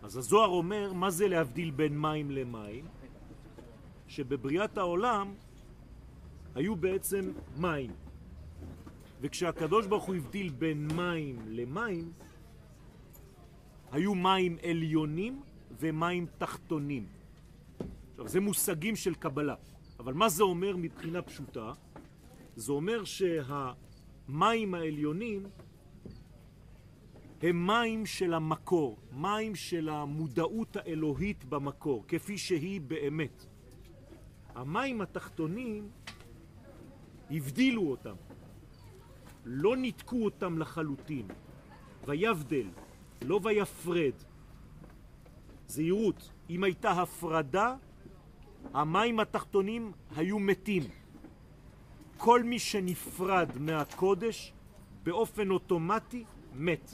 אז הזוהר אומר, מה זה להבדיל בין מים למים? שבבריאת העולם היו בעצם מים. וכשהקדוש ברוך הוא הבדיל בין מים למים, היו מים עליונים ומים תחתונים. עכשיו, זה מושגים של קבלה. אבל מה זה אומר מבחינה פשוטה? זה אומר שהמים העליונים הם מים של המקור, מים של המודעות האלוהית במקור, כפי שהיא באמת. המים התחתונים הבדילו אותם, לא ניתקו אותם לחלוטין. ויבדל, לא ויפרד. זהירות, אם הייתה הפרדה, המים התחתונים היו מתים. כל מי שנפרד מהקודש באופן אוטומטי מת.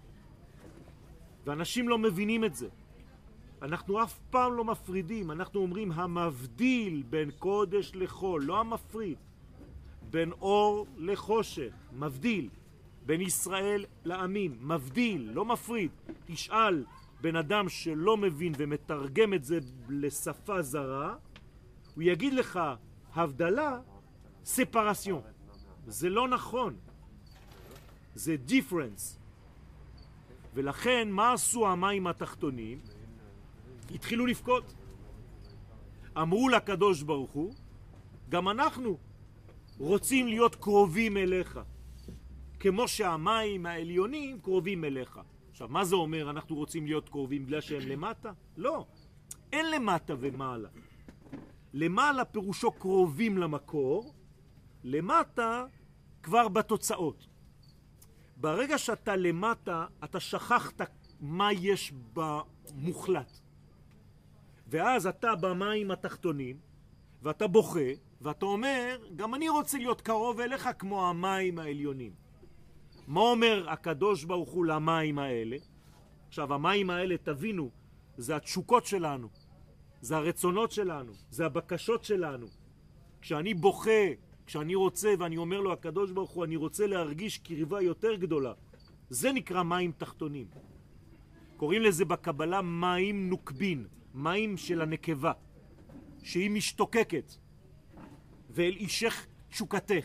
ואנשים לא מבינים את זה. אנחנו אף פעם לא מפרידים, אנחנו אומרים המבדיל בין קודש לחול, לא המפריד. בין אור לחושך, מבדיל. בין ישראל לעמים, מבדיל, לא מפריד. תשאל בן אדם שלא מבין ומתרגם את זה לשפה זרה, הוא יגיד לך, הבדלה, ספרסיון. זה לא נכון. זה difference. ולכן, מה עשו המים התחתונים? התחילו לפקוד. אמרו לקדוש ברוך הוא, גם אנחנו רוצים להיות קרובים אליך. כמו שהמים העליונים קרובים אליך. עכשיו, מה זה אומר? אנחנו רוצים להיות קרובים בגלל שהם למטה? לא. אין למטה ומעלה. למעלה פירושו קרובים למקור, למטה כבר בתוצאות. ברגע שאתה למטה, אתה שכחת מה יש במוחלט. ואז אתה במים התחתונים, ואתה בוכה, ואתה אומר, גם אני רוצה להיות קרוב אליך כמו המים העליונים. מה אומר הקדוש ברוך הוא למים האלה? עכשיו, המים האלה, תבינו, זה התשוקות שלנו, זה הרצונות שלנו, זה הבקשות שלנו. כשאני בוכה, כשאני רוצה ואני אומר לו, הקדוש ברוך הוא, אני רוצה להרגיש קרבה יותר גדולה. זה נקרא מים תחתונים. קוראים לזה בקבלה מים נוקבין, מים של הנקבה, שהיא משתוקקת, ואל אישך תשוקתך.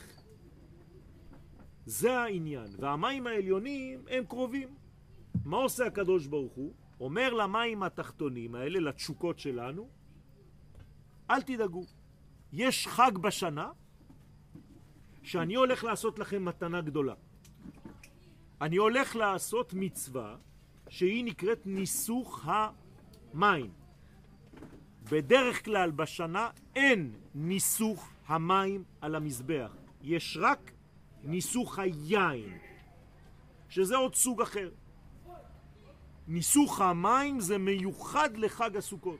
זה העניין. והמים העליונים הם קרובים. מה עושה הקדוש ברוך הוא? אומר למים התחתונים האלה, לתשוקות שלנו, אל תדאגו. יש חג בשנה שאני הולך לעשות לכם מתנה גדולה. אני הולך לעשות מצווה שהיא נקראת ניסוך המים. בדרך כלל בשנה אין ניסוך המים על המזבח. יש רק ניסוך היין, שזה עוד סוג אחר. ניסוך המים זה מיוחד לחג הסוכות.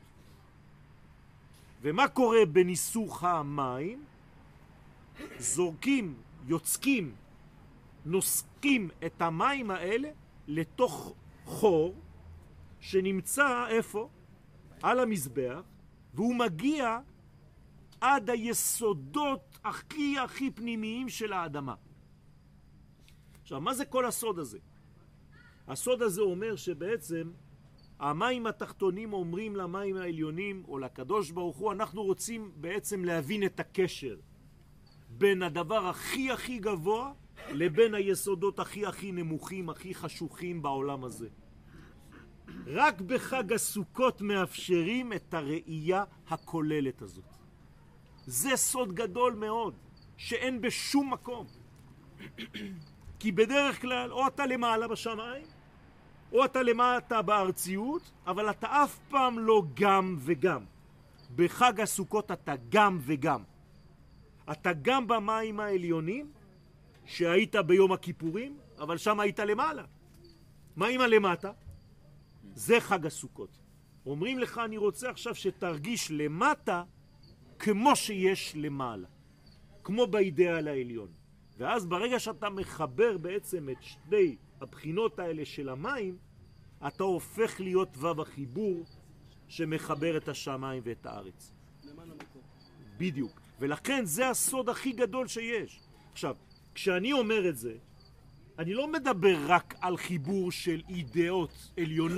ומה קורה בניסוך המים? זורקים, יוצקים, נוסקים את המים האלה לתוך חור שנמצא איפה? על המזבח, והוא מגיע עד היסודות הכי פנימיים של האדמה. עכשיו, מה זה כל הסוד הזה? הסוד הזה אומר שבעצם המים התחתונים אומרים למים העליונים או לקדוש ברוך הוא, אנחנו רוצים בעצם להבין את הקשר בין הדבר הכי גבוה לבין היסודות הכי נמוכים, הכי חשוכים בעולם הזה. רק בחג הסוכות מאפשרים את הראייה הכוללת הזאת. זה סוד גדול מאוד, שאין בשום מקום. כי בדרך כלל, או אתה למעלה בשמיים, או אתה למטה בארציות, אבל אתה אף פעם לא גם וגם. בחג הסוכות אתה גם וגם. אתה גם במים העליונים, שהיית ביום הכיפורים, אבל שם היית למעלה. מה עם הלמטה? זה חג הסוכות. אומרים לך, אני רוצה עכשיו שתרגיש למטה כמו שיש למעלה. כמו באידאל העליון. ואז ברגע שאתה מחבר בעצם את שתי הבחינות האלה של המים, אתה הופך להיות וו החיבור שמחבר את השמיים ואת הארץ. למען המקור. בדיוק. ולכן זה הסוד הכי גדול שיש. עכשיו, כשאני אומר את זה, אני לא מדבר רק על חיבור של אידאות עליונות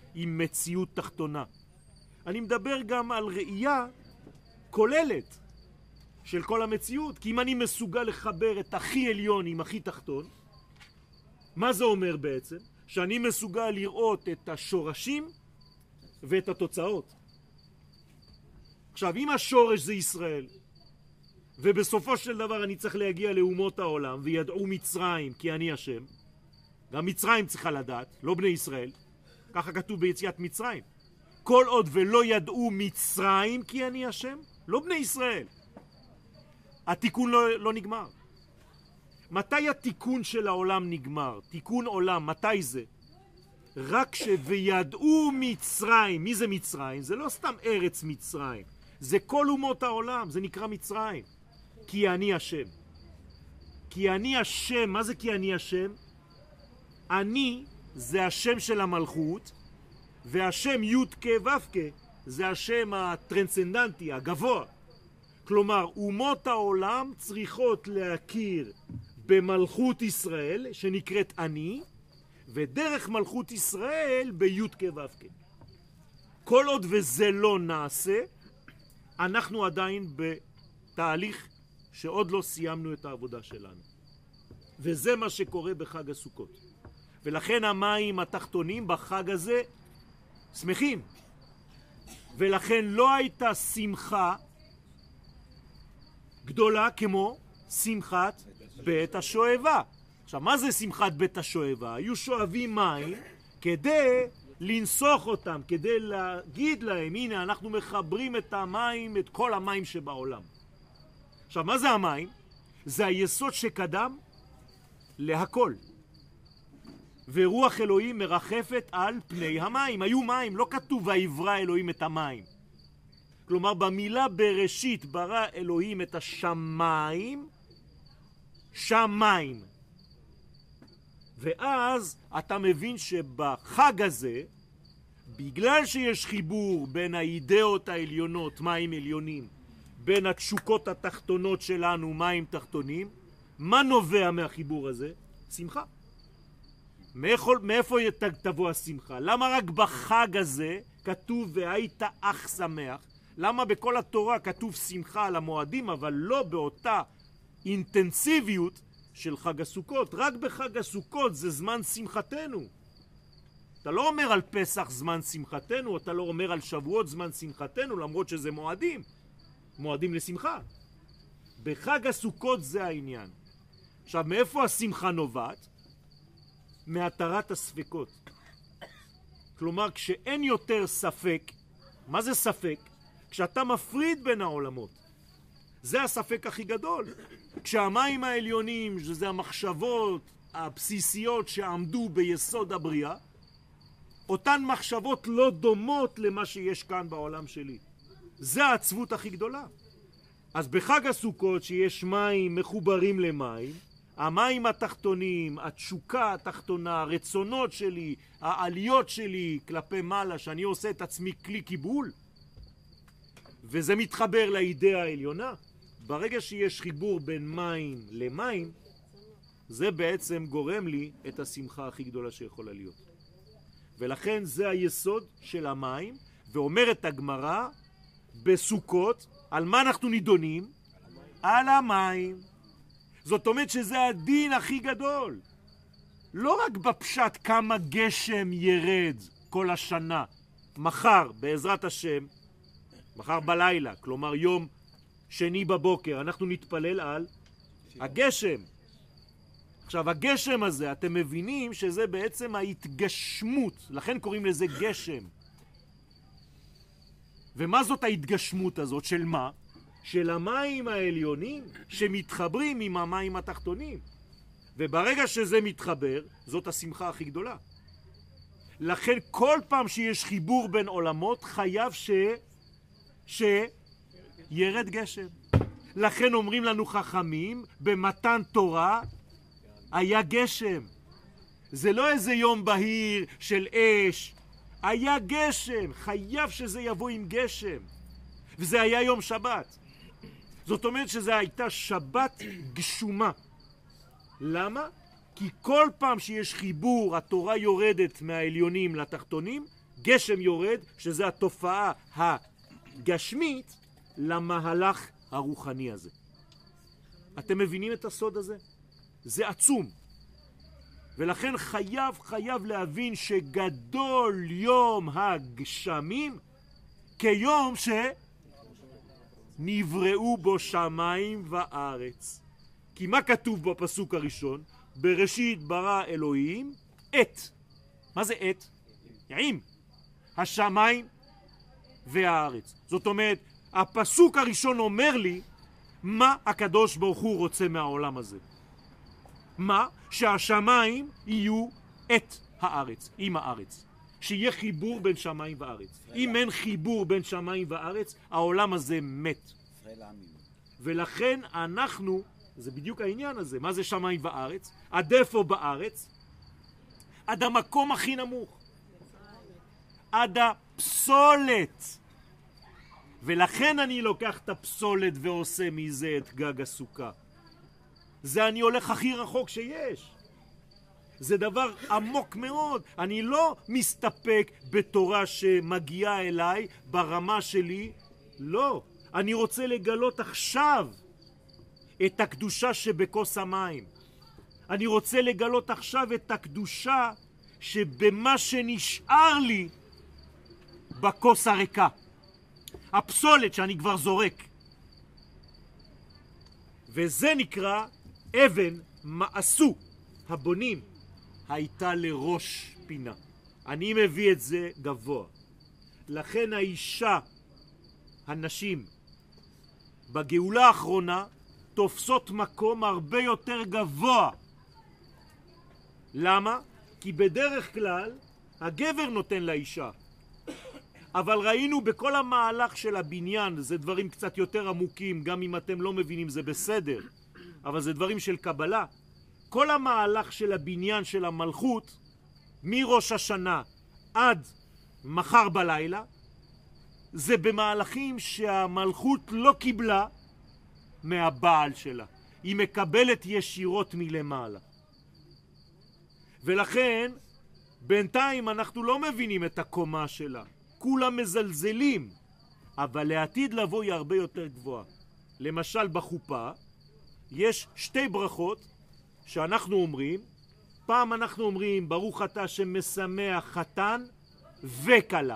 עם מציאות תחתונה. אני מדבר גם על ראייה כוללת של כל המציאות, כי אם אני מסוגל לחבר את הכי עליון עם הכי תחתון, מה זה אומר בעצם? שאני מסוגל לראות את השורשים ואת התוצאות. עכשיו, אם השורש זה ישראל, ובסופו של דבר אני צריך להגיע לאומות העולם, וידעו מצרים כי אני השם, גם מצרים צריכה לדעת, לא בני ישראל, ככה כתוב ביציאת מצרים. כל עוד ולא ידעו מצרים כי אני השם, לא בני ישראל. התיקון לא נגמר. מתי התיקון של העולם נגמר? תיקון עולם, מתי זה? רק שוידעו מצרים. מי זה מצרים? זה לא סתם ארץ מצרים. זה כל אומות העולם, זה נקרא מצרים. כי אני השם. כי אני השם, מה זה כי אני השם? אני זה השם של המלכות, והשם י' כ' ו' כ' זה השם הטרנסצנדנטי, הגבוה. כלומר, אומות העולם צריכות להכיר במלכות ישראל, שנקראת אני, ודרך מלכות ישראל בי' כ' ו' כ'. כל עוד וזה לא נעשה, אנחנו עדיין בתהליך שעוד לא סיימנו את העבודה שלנו. וזה מה שקורה בחג הסוכות. ולכן המים התחתונים בחג הזה שמחים. ולכן לא הייתה שמחה גדולה כמו שמחת בית השואבה. עכשיו, מה זה שמחת בית השואבה? היו שואבים מים כדי לנסוך אותם, כדי להגיד להם, הנה אנחנו מחברים את המים, את כל המים שבעולם. עכשיו, מה זה המים? זה היסוד שקדם להכל. ורוח אלוהים מרחפת על פני המים. היו מים, לא כתוב ויברא אלוהים את המים. כלומר, במילה בראשית ברא אלוהים את השמיים, שמיים. ואז אתה מבין שבחג הזה, בגלל שיש חיבור בין האידאות העליונות, מים עליונים, בין התשוקות התחתונות שלנו, מים תחתונים, מה נובע מהחיבור הזה? שמחה. מאיפה תבוא השמחה? למה רק בחג הזה כתוב והיית אך שמח? למה בכל התורה כתוב שמחה על המועדים, אבל לא באותה אינטנסיביות של חג הסוכות? רק בחג הסוכות זה זמן שמחתנו. אתה לא אומר על פסח זמן שמחתנו, אתה לא אומר על שבועות זמן שמחתנו, למרות שזה מועדים. מועדים לשמחה. בחג הסוכות זה העניין. עכשיו, מאיפה השמחה נובעת? מהתרת הספקות. כלומר, כשאין יותר ספק, מה זה ספק? כשאתה מפריד בין העולמות. זה הספק הכי גדול. כשהמים העליונים, שזה המחשבות הבסיסיות שעמדו ביסוד הבריאה, אותן מחשבות לא דומות למה שיש כאן בעולם שלי. זה העצבות הכי גדולה. אז בחג הסוכות שיש מים מחוברים למים, המים התחתונים, התשוקה התחתונה, הרצונות שלי, העליות שלי כלפי מעלה, שאני עושה את עצמי כלי קיבול, וזה מתחבר לאידאה העליונה. ברגע שיש חיבור בין מים למים, זה בעצם גורם לי את השמחה הכי גדולה שיכולה להיות. ולכן זה היסוד של המים, ואומרת הגמרא בסוכות, על מה אנחנו נידונים? על המים. זאת אומרת שזה הדין הכי גדול. לא רק בפשט כמה גשם ירד כל השנה. מחר, בעזרת השם, מחר בלילה, כלומר יום שני בבוקר, אנחנו נתפלל על הגשם. עכשיו, הגשם הזה, אתם מבינים שזה בעצם ההתגשמות, לכן קוראים לזה גשם. ומה זאת ההתגשמות הזאת? של מה? של המים העליונים שמתחברים עם המים התחתונים. וברגע שזה מתחבר, זאת השמחה הכי גדולה. לכן כל פעם שיש חיבור בין עולמות, חייב שירד גשם. לכן אומרים לנו חכמים, במתן תורה היה גשם. זה לא איזה יום בהיר של אש, היה גשם, חייב שזה יבוא עם גשם. וזה היה יום שבת. זאת אומרת שזה הייתה שבת גשומה. למה? כי כל פעם שיש חיבור, התורה יורדת מהעליונים לתחתונים, גשם יורד, שזה התופעה הגשמית, למהלך הרוחני הזה. אתם מבינים את הסוד הזה? זה עצום. ולכן חייב להבין שגדול יום הגשמים כיום שנבראו בו שמיים וארץ. כי מה כתוב בפסוק הראשון? בראשית ברא אלוהים את. מה זה את? עם. השמיים והארץ. זאת אומרת, הפסוק הראשון אומר לי מה הקדוש ברוך הוא רוצה מהעולם הזה. מה? שהשמיים יהיו את הארץ, עם הארץ. שיהיה חיבור בין שמיים וארץ. אם אין חיבור בין שמיים וארץ, העולם הזה מת. ולכן אנחנו, זה בדיוק העניין הזה, מה זה שמיים וארץ? עד איפה בארץ? עד המקום הכי נמוך. עד הפסולת. ולכן אני לוקח את הפסולת ועושה מזה את גג הסוכה. זה אני הולך הכי רחוק שיש. זה דבר עמוק מאוד. אני לא מסתפק בתורה שמגיעה אליי ברמה שלי. לא. אני רוצה לגלות עכשיו את הקדושה שבכוס המים. אני רוצה לגלות עכשיו את הקדושה שבמה שנשאר לי בכוס הריקה. הפסולת שאני כבר זורק. וזה נקרא אבן מעשו הבונים הייתה לראש פינה. אני מביא את זה גבוה. לכן האישה, הנשים, בגאולה האחרונה תופסות מקום הרבה יותר גבוה. למה? כי בדרך כלל הגבר נותן לאישה. אבל ראינו בכל המהלך של הבניין, זה דברים קצת יותר עמוקים, גם אם אתם לא מבינים זה בסדר, אבל זה דברים של קבלה. כל המהלך של הבניין של המלכות, מראש השנה עד מחר בלילה, זה במהלכים שהמלכות לא קיבלה מהבעל שלה. היא מקבלת ישירות מלמעלה. ולכן, בינתיים אנחנו לא מבינים את הקומה שלה. כולם מזלזלים, אבל לעתיד לבוא היא הרבה יותר גבוהה. למשל בחופה, יש שתי ברכות שאנחנו אומרים. פעם אנחנו אומרים ברוך אתה שמשמח חתן וכלה.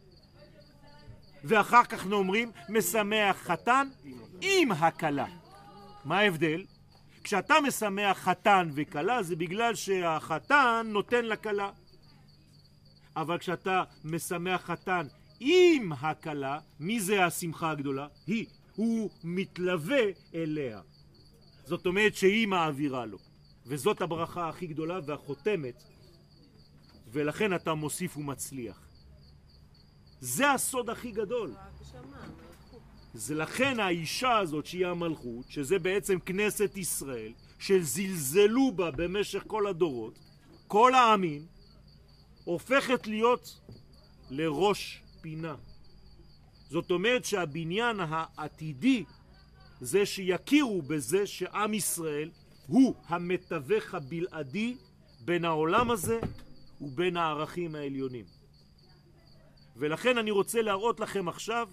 ואחר כך אנחנו אומרים משמח חתן עם הכלה. מה ההבדל? כשאתה משמח חתן וכלה זה בגלל שהחתן נותן לכלה. אבל כשאתה משמח חתן עם הכלה, מי זה השמחה הגדולה? הוא מתלווה אליה. זאת אומרת שהיא מעבירה לו. וזאת הברכה הכי גדולה והחותמת, ולכן אתה מוסיף ומצליח. זה הסוד הכי גדול. זה לכן האישה הזאת שהיא המלכות, שזה בעצם כנסת ישראל, שזלזלו בה במשך כל הדורות, כל העמים, הופכת להיות לראש פינה. זאת אומרת שהבניין העתידי זה שיכירו בזה שעם ישראל הוא המתווך הבלעדי בין העולם הזה ובין הערכים העליונים. ולכן אני רוצה להראות לכם עכשיו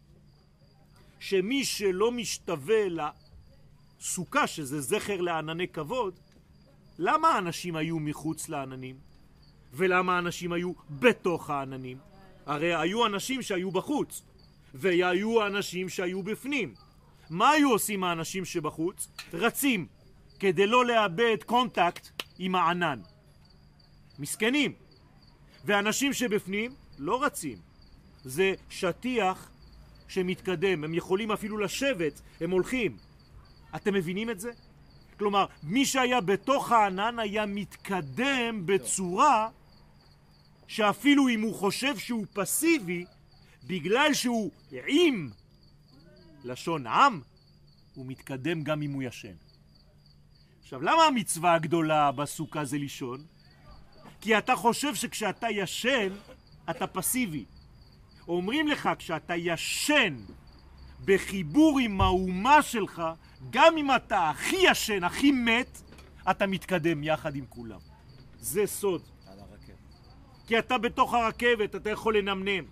שמי שלא משתווה לסוכה, שזה זכר לענני כבוד, למה האנשים היו מחוץ לעננים? ולמה האנשים היו בתוך העננים? הרי היו אנשים שהיו בחוץ, והיו אנשים שהיו בפנים. מה היו עושים האנשים שבחוץ? רצים, כדי לא לאבד קונטקט עם הענן. מסכנים. ואנשים שבפנים לא רצים. זה שטיח שמתקדם, הם יכולים אפילו לשבת, הם הולכים. אתם מבינים את זה? כלומר, מי שהיה בתוך הענן היה מתקדם בצורה שאפילו אם הוא חושב שהוא פסיבי, בגלל שהוא עם לשון עם, הוא מתקדם גם אם הוא ישן. עכשיו, למה המצווה הגדולה בסוכה זה לישון? כי אתה חושב שכשאתה ישן, אתה פסיבי. אומרים לך, כשאתה ישן בחיבור עם האומה שלך, גם אם אתה הכי ישן, הכי מת, אתה מתקדם יחד עם כולם. זה סוד. על הרכבת. כי אתה בתוך הרכבת, אתה יכול לנמנם.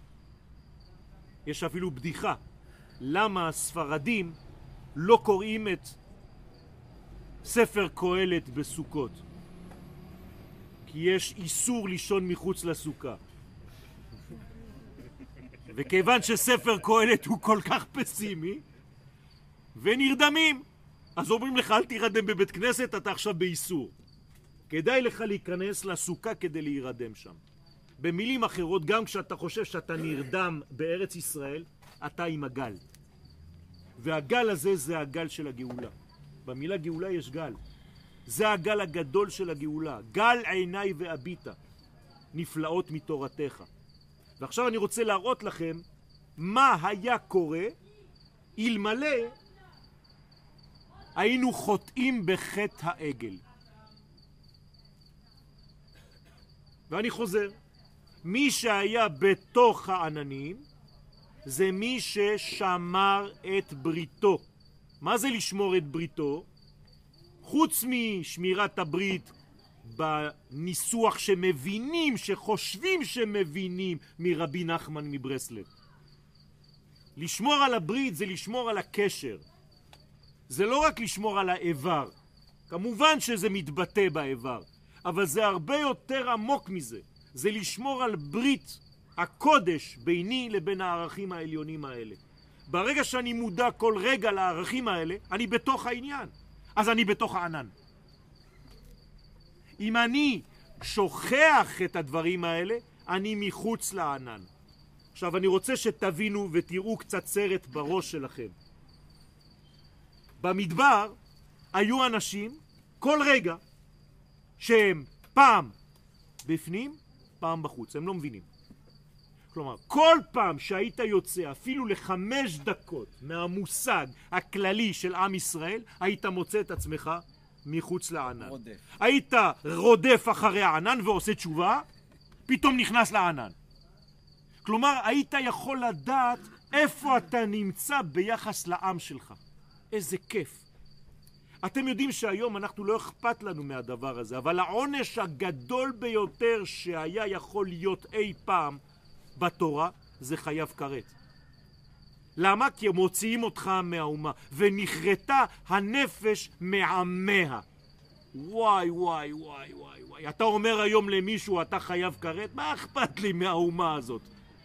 יש אפילו בדיחה. למה הספרדים לא קוראים את ספר קהלת בסוכות? כי יש איסור לישון מחוץ לסוכה. וכיוון שספר קהלת הוא כל כך פסימי, ונרדמים, אז אומרים לך, אל תירדם בבית כנסת, אתה עכשיו באיסור. כדאי לך להיכנס לסוכה כדי להירדם שם. במילים אחרות, גם כשאתה חושב שאתה נרדם בארץ ישראל, אתה עם הגל. והגל הזה זה הגל של הגאולה. במילה גאולה יש גל. זה הגל הגדול של הגאולה. גל עיניי ואביטה. נפלאות מתורתך. ועכשיו אני רוצה להראות לכם מה היה קורה אלמלא היינו חוטאים בחטא העגל. ואני חוזר. מי שהיה בתוך העננים זה מי ששמר את בריתו. מה זה לשמור את בריתו? חוץ משמירת הברית בניסוח שמבינים, שחושבים שמבינים מרבי נחמן מברסלב. לשמור על הברית זה לשמור על הקשר. זה לא רק לשמור על האיבר. כמובן שזה מתבטא באיבר, אבל זה הרבה יותר עמוק מזה. זה לשמור על ברית הקודש ביני לבין הערכים העליונים האלה. ברגע שאני מודע כל רגע לערכים האלה, אני בתוך העניין. אז אני בתוך הענן. אם אני שוכח את הדברים האלה, אני מחוץ לענן. עכשיו אני רוצה שתבינו ותראו קצת סרט בראש שלכם. במדבר היו אנשים כל רגע שהם פעם בפנים, פעם בחוץ. הם לא מבינים. כלומר, כל פעם שהיית יוצא אפילו ל5 דקות מהמושג הכללי של עם ישראל, היית מוצא את עצמך מחוץ לענן. רודף. היית רודף אחרי הענן ועושה תשובה, פתאום נכנס לענן. כלומר, היית יכול לדעת איפה אתה נמצא ביחס לעם שלך. איזה כיף. אתם יודעים שהיום אנחנו לא אכפת לנו מהדבר הזה, אבל העונש הגדול ביותר שהיה יכול להיות אי פעם בתורה זה חייב כרת. למה? כי הם מוציאים אותך מהאומה, ונכרתה הנפש מעמיה. וואי וואי וואי וואי וואי. אתה אומר היום למישהו אתה חייב כרת? מה אכפת לי מהאומה הזאת?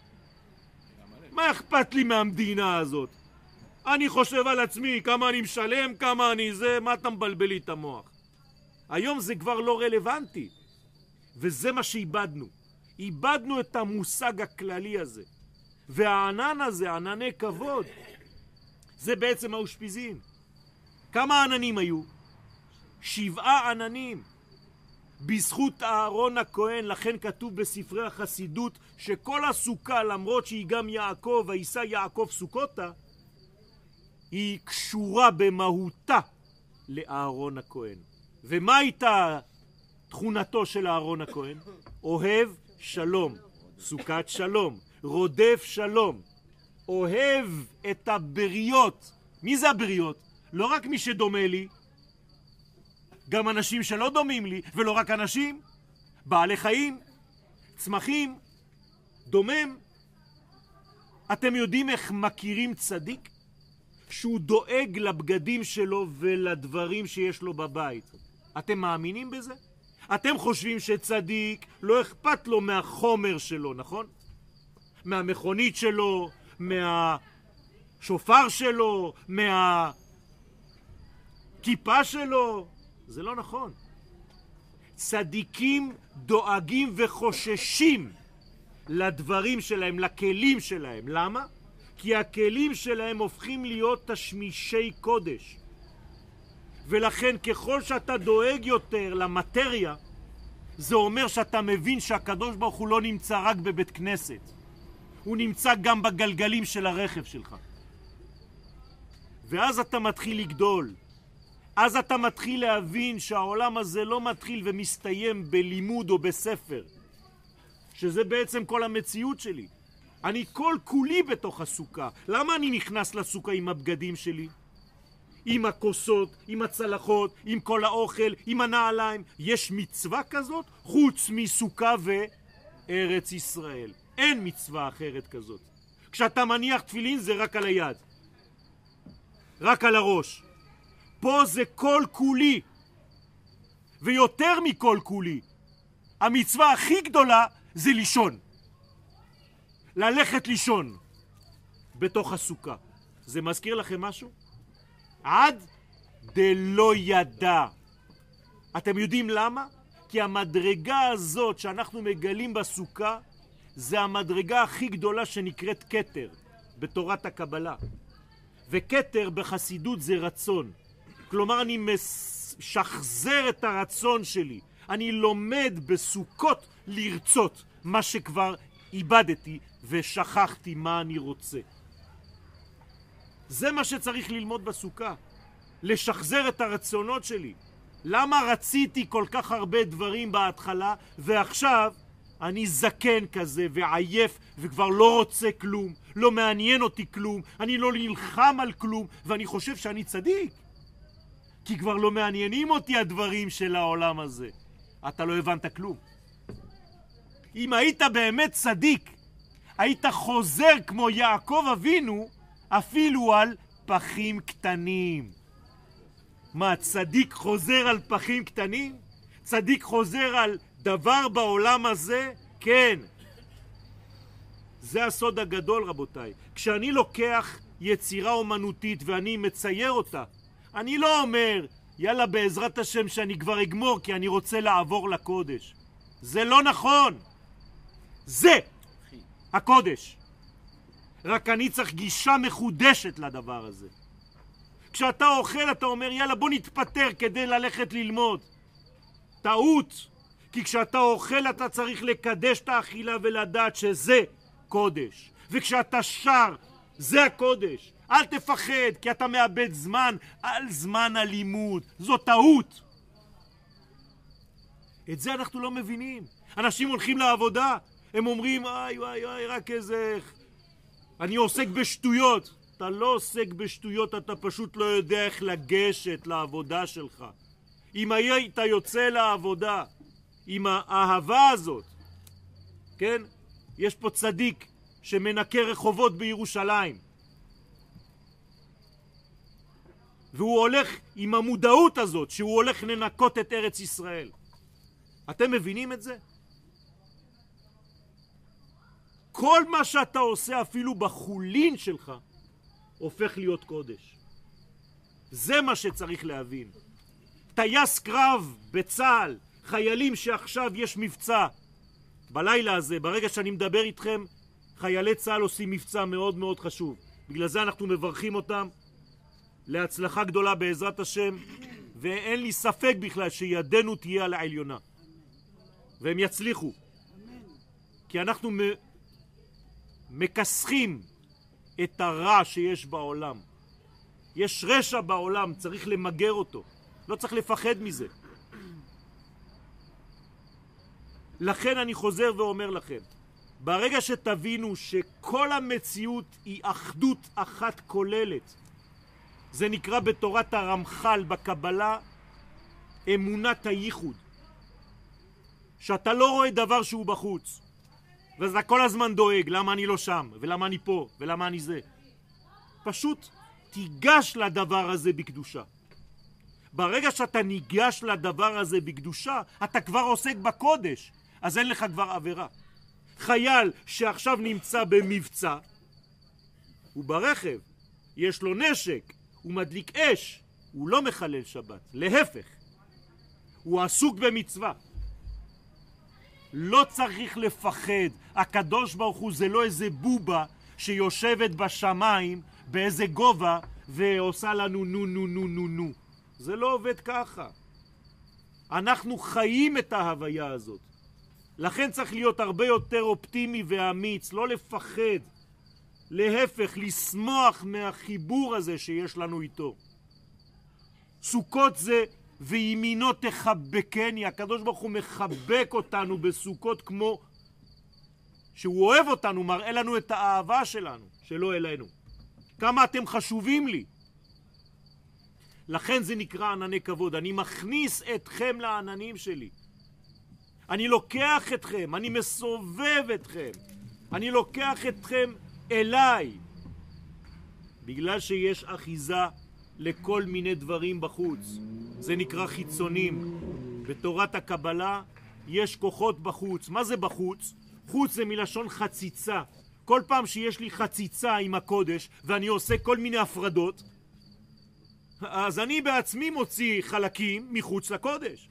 מה אכפת לי מהמדינה הזאת? אני חושב על עצמי, כמה אני משלם, כמה אני זה, מה אתה מבלבל לי את המוח? היום זה כבר לא רלוונטי. וזה מה שאיבדנו. איבדנו את המושג הכללי הזה. והענן הזה, ענני כבוד, זה בעצם האושפיזין. כמה עננים היו? 7 עננים. בזכות אהרון הכהן, לכן כתוב בספרי החסידות שכל הסוכה, למרות שהיא גם יעקב, וישא יעקב סוכותה, היא קשורה במהותה לאהרון הכהן. ומה הייתה תכונתו של אהרון הכהן? אוהב שלום, סוכת שלום, רודף שלום, אוהב את הבריות. מי זה הבריות? לא רק מי שדומה לי, גם אנשים שלא דומים לי, ולא רק אנשים, בעלי חיים, צמחים, דומם. אתם יודעים איך מכירים צדיק? שהוא דואג לבגדים שלו ולדברים שיש לו בבית. אתם מאמינים בזה? אתם חושבים שצדיק לא אכפת לו מהחומר שלו, נכון? מהמכונית שלו, מהשופר שלו, מהכיפה שלו. זה לא נכון. צדיקים דואגים וחוששים לדברים שלהם, לכלים שלהם. למה? כי הכלים שלהם הופכים להיות תשמישי קודש. ולכן ככל שאתה דואג יותר למטריה, זה אומר שאתה מבין שהקדוש ברוך הוא לא נמצא רק בבית כנסת. הוא נמצא גם בגלגלים של הרכב שלך. ואז אתה מתחיל לגדול. אז אתה מתחיל להבין שהעולם הזה לא מתחיל ומסתיים בלימוד או בספר. שזה בעצם כל המציאות שלי. אני כל כולי בתוך הסוכה. למה אני נכנס לסוכה עם הבגדים שלי? עם הכוסות, עם הצלחות, עם כל האוכל, עם הנעליים. יש מצווה כזאת חוץ מסוכה ארץ ישראל. אין מצווה אחרת כזאת. כשאתה מניח תפילין זה רק על היד, רק על הראש. פה זה כל כולי, ויותר מכל כולי. המצווה הכי גדולה זה לישון. ללכת לישון בתוך הסוכה. זה מזכיר לכם משהו? עד דלא ידע. אתם יודעים למה? כי המדרגה הזאת שאנחנו מגלים בסוכה זה המדרגה הכי גדולה שנקראת כתר בתורת הקבלה. וכתר בחסידות זה רצון. כלומר אני משחזר את הרצון שלי. אני לומד בסוכות לרצות מה שכבר איבדתי ושכחתי מה אני רוצה. זה מה שצריך ללמוד בסוכה. לשחזר את הרצונות שלי. למה רציתי כל כך הרבה דברים בהתחלה ועכשיו אני זקן כזה ועייף וכבר לא רוצה כלום, לא מעניין אותי כלום, אני לא נלחם על כלום ואני חושב שאני צדיק כי כבר לא מעניינים אותי הדברים של העולם הזה. אתה לא הבנת כלום. אם היית באמת צדיק היית חוזר כמו יעקב אבינו אפילו על פחים קטנים. מה, צדיק חוזר על פחים קטנים? צדיק חוזר על דבר בעולם הזה? כן. זה הסוד הגדול רבותיי. כשאני לוקח יצירה אומנותית ואני מצייר אותה, אני לא אומר יאללה בעזרת השם שאני כבר אגמור כי אני רוצה לעבור לקודש. זה לא נכון. זה הקודש. רק אני צריך גישה מחודשת לדבר הזה. כשאתה אוכל אתה אומר יאללה בוא נתפטר כדי ללכת ללמוד. טעות. כי כשאתה אוכל אתה צריך לקדש את האכילה ולדעת שזה קודש. וכשאתה שר זה הקודש. אל תפחד כי אתה מאבד זמן על זמן הלימוד. זו טעות. את זה אנחנו לא מבינים. אנשים הולכים לעבודה, הם אומרים איי רק איזה... אני עוסק בשטויות. אתה לא עוסק בשטויות, אתה פשוט לא יודע איך לגשת לעבודה שלך. אם היית יוצא לעבודה עם האהבה הזאת, כן? יש פה צדיק שמנקה רחובות בירושלים. והוא הולך עם המודעות הזאת שהוא הולך לנקות את ארץ ישראל. אתם מבינים את זה? כל מה שאתה עושה אפילו בחולין שלך הופך להיות קודש. זה מה שצריך להבין. טייס קרב בצה"ל, חיילים שעכשיו יש מבצע. בלילה הזה, ברגע שאני מדבר איתכם, חיילי צה"ל עושים מבצע מאוד מאוד חשוב. בגלל זה אנחנו מברכים אותם להצלחה גדולה בעזרת השם, ואין לי ספק בכלל שידנו תהיה על העליונה. והם יצליחו. כי אנחנו מקסחים את הרע שיש בעולם. יש רשע בעולם, צריך למגר אותו. לא צריך לפחד מזה. לכן אני חוזר ואומר לכם, ברגע שתבינו שכל המציאות היא אחדות אחת כוללת, זה נקרא בתורת הרמח"ל בקבלה אמונת הייחוד. שאתה לא רואה דבר שהוא בחוץ. ואתה כל הזמן דואג, למה אני לא שם, ולמה אני פה, ולמה אני זה. פשוט תיגש לדבר הזה בקדושה. ברגע שאתה ניגש לדבר הזה בקדושה, אתה כבר עוסק בקודש, אז אין לך כבר עבירה. חייל שעכשיו נמצא במבצע, הוא ברכב, יש לו נשק, הוא מדליק אש, הוא לא מחלל שבת, להפך. הוא עסוק במצווה. לא צריך לפחד. הקדוש ברוך הוא זה לא איזה בובה שיושבת בשמיים באיזה גובה ועושה לנו נו נו נו נו נו. זה לא עובד ככה. אנחנו חיים את ההוויה הזאת. לכן צריך להיות הרבה יותר אופטימי ואמיץ, לא לפחד. להפך, לשמוח מהחיבור הזה שיש לנו איתו. סוכות זה וימינו תחבקני. הקדוש ברוך הוא מחבק אותנו בסוכות כמו שהוא אוהב אותנו, מראה לנו את האהבה שלנו, שלא אלינו. כמה אתם חשובים לי. לכן זה נקרא ענני כבוד. אני מכניס אתכם לעננים שלי. אני לוקח אתכם, אני מסובב אתכם, אני לוקח אתכם אליי. בגלל שיש אחיזה לכל מיני דברים בחוץ. זה נקרא חיצונים. בתורת הקבלה יש כוחות בחוץ. מה זה בחוץ? חוץ זה מלשון חציצה. כל פעם שיש לי חציצה עם הקודש ואני עושה כל מיני הפרדות, אז אני בעצמי מוציא חלקים מחוץ לקודש.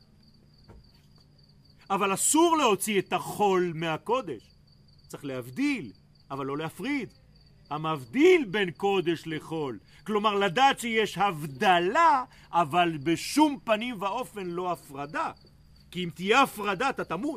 אבל אסור להוציא את החול מהקודש. צריך להבדיל, אבל לא להפריד. המבדיל בין קודש לחול. כלומר, לדעת שיש הבדלה, אבל בשום פנים ואופן לא הפרדה. כי אם תהיה הפרדה, אתה תמות.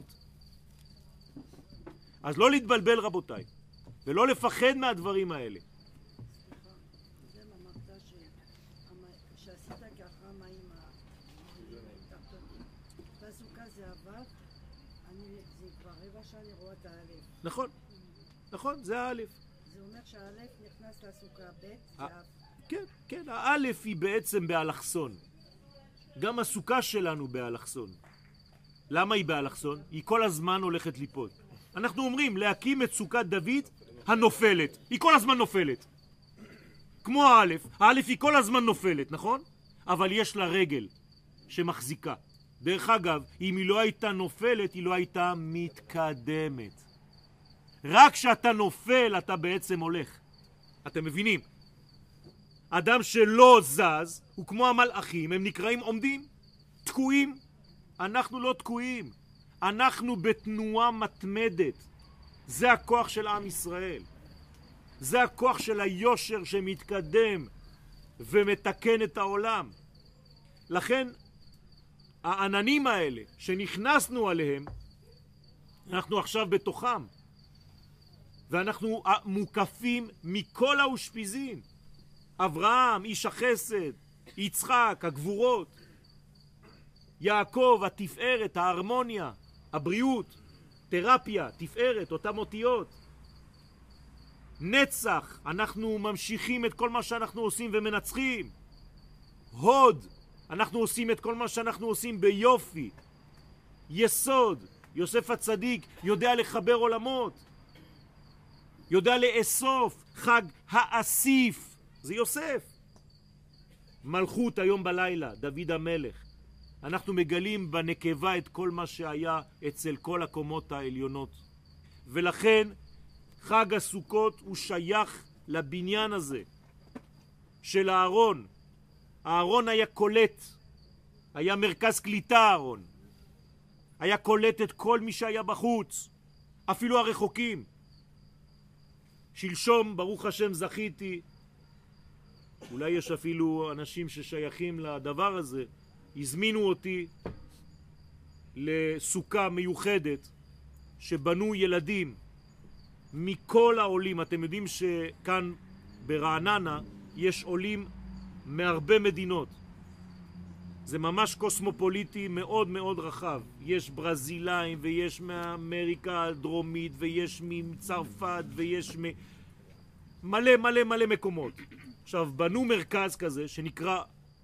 אז לא להתבלבל, רבותיי, ולא לפחד מהדברים האלה. זה אמרת שעשית ככה מים התחתונים. בסוכה זה עבר, זה כבר רבע שעה אני רואה את האלף. נכון, נכון, זה האלף. זה אומר שהאלף נכנס לסוכה ב' זה אף. כן, כן, האלף היא בעצם באלכסון. גם הסוכה שלנו באלכסון. למה היא באלכסון? היא כל הזמן הולכת ליפול. אנחנו אומרים להקים את סוכת דוד הנופלת. היא כל הזמן נופלת. כמו האלף. האלף היא כל הזמן נופלת, נכון? אבל יש לה רגל שמחזיקה. דרך אגב, אם היא לא הייתה נופלת, היא לא הייתה מתקדמת. רק כשאתה נופל, אתה בעצם הולך. אתם מבינים? אדם שלא זז, הוא כמו המלאכים, הם נקראים עומדים, תקועים. אנחנו לא תקועים. אנחנו בתנועה מתמדת. זה הכוח של עם ישראל. זה הכוח של היושר שמתקדם ומתקן את העולם. לכן העננים האלה שנכנסנו עליהם, אנחנו עכשיו בתוכם. ואנחנו מוקפים מכל האושפיזים. אברהם, איש החסד, יצחק, הגבורות, יעקב, התפארת, ההרמוניה, הבריאות, תרפיה, תפארת, אותם אותיות. נצח, אנחנו ממשיכים את כל מה שאנחנו עושים ומנצחים. הוד, אנחנו עושים את כל מה שאנחנו עושים ביופי. יסוד, יוסף הצדיק יודע לחבר עולמות. יודע לאסוף, חג האסיף, זה יוסף. מלכות היום בלילה, דוד המלך. אנחנו מגלים בנקבה את כל מה שהיה אצל כל הקומות העליונות. ולכן חג הסוכות הוא שייך לבניין הזה של הארון. הארון היה קולט, היה מרכז קליטה הארון. היה קולט את כל מי שהיה בחוץ, אפילו הרחוקים. שלשום, ברוך השם, זכיתי, אולי יש אפילו אנשים ששייכים לדבר הזה, הזמינו אותי לסוכה מיוחדת שבנו ילדים מכל העולים. אתם יודעים שכאן ברעננה יש עולים מהרבה מדינות. זה ממש קוסמופוליטי מאוד מאוד רחב. יש ברזילאים ויש מאמריקה הדרומית ויש מצרפת ויש מלא מלא מלא מקומות. עכשיו בנו מרכז כזה שנקרא,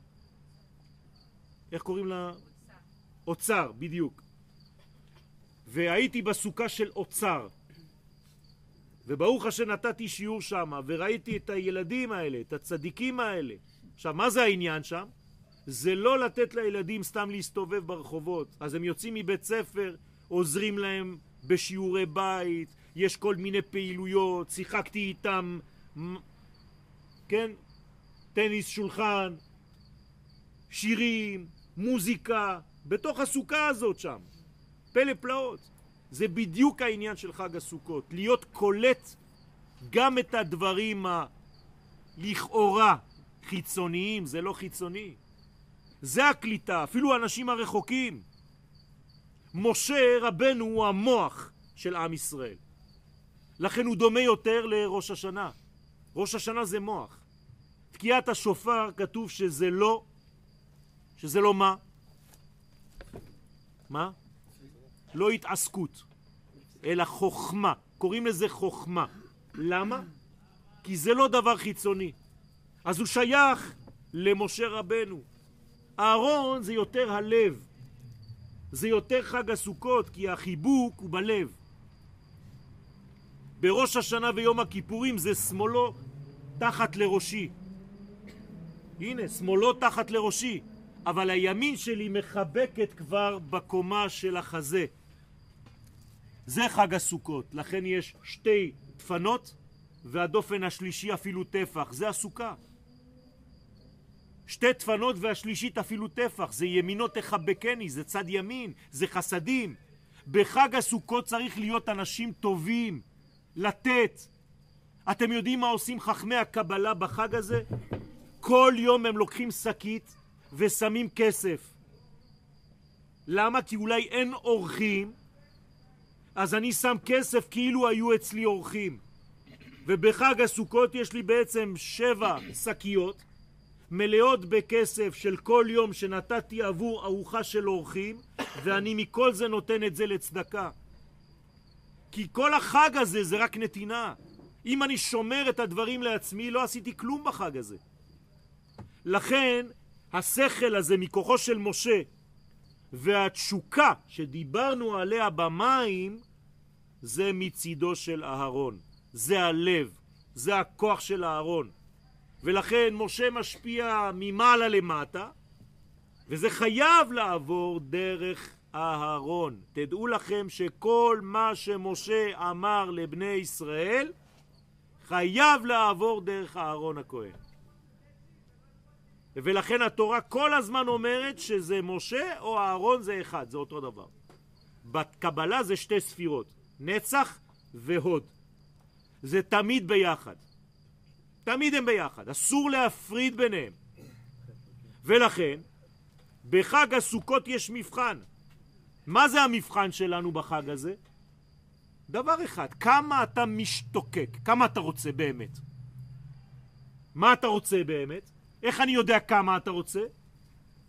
איך קוראים לה? אוצר, בדיוק. והייתי בסוכה של אוצר. וברוך השם נתתי שיעור שם וראיתי את הילדים האלה, את הצדיקים האלה. עכשיו מה זה העניין שם? זה לא לתת לילדים סתם להסתובב ברחובות. אז הם יוצאים מבית ספר, עוזרים להם בשיעורי בית, יש כל מיני פעילויות, שיחקתי איתם, כן? טניס שולחן, שירים, מוזיקה, בתוך הסוכה הזאת שם. פלא פלאות. זה בדיוק העניין של חג הסוכות. להיות קולט גם את הדברים לכאורה חיצוניים, זה לא חיצוני. זה הקליטה, אפילו האנשים הרחוקים. משה רבנו הוא המוח של עם ישראל. לכן הוא דומה יותר לראש השנה. ראש השנה זה מוח. תקיעת השופר כתוב שזה לא מה? מה? לא התעסקות, אלא חוכמה. קוראים לזה חוכמה. למה? כי זה לא דבר חיצוני. אז הוא שייך למשה רבנו. אהרון זה יותר הלב. זה יותר חג הסוכות, כי החיבוק הוא בלב. בראש השנה ויום הכיפורים זה שמאלו תחת לראשי. הנה, שמאלו תחת לראשי, אבל הימין שלי מחבקת כבר בקומה של החזה. זה חג הסוכות, לכן יש שתי דפנות והדופן השלישי אפילו טפח, זה הסוכה. שתי דפנות והשלישית אפילו טפח, זה ימינו תחבקני, זה צד ימין, זה חסדים. בחג הסוכות צריך להיות אנשים טובים, לתת. אתם יודעים מה עושים חכמי הקבלה בחג הזה? כל יום הם לוקחים שקית ושמים כסף. למה? כי אולי אין אורחים, אז אני שם כסף כאילו היו אצלי אורחים. ובחג הסוכות יש לי בעצם 7 שקיות מלאות בכסף של כל יום שנתתי עבור ארוחה של אורחים, ואני מכל זה נותן את זה לצדקה. כי כל החג הזה זה רק נתינה. אם אני שומר את הדברים לעצמי, לא עשיתי כלום בחג הזה. לכן השכל הזה מכוחו של משה והתשוקה שדיברנו עליה במים, זה מצידו של אהרון. זה הלב, זה הכוח של אהרון. ולכן משה משפיע ממעלה למטה, וזה חייב לעבור דרך אהרון. תדעו לכם שכל מה שמשה אמר לבני ישראל חייב לעבור דרך אהרון הכהן. ולכן התורה כל הזמן אומרת שזה משה או אהרון זה אחד, זה אותו דבר. בקבלה זה 2 ספירות, נצח והוד. זה תמיד ביחד. תמיד הם ביחד, אסור להפריד ביניהם. ולכן בחג הסוכות יש מבחן. מה זה המבחן שלנו בחג הזה? דבר אחד, כמה אתה משתוקק, כמה אתה רוצה באמת. מה אתה רוצה באמת? איך אני יודע כמה אתה רוצה?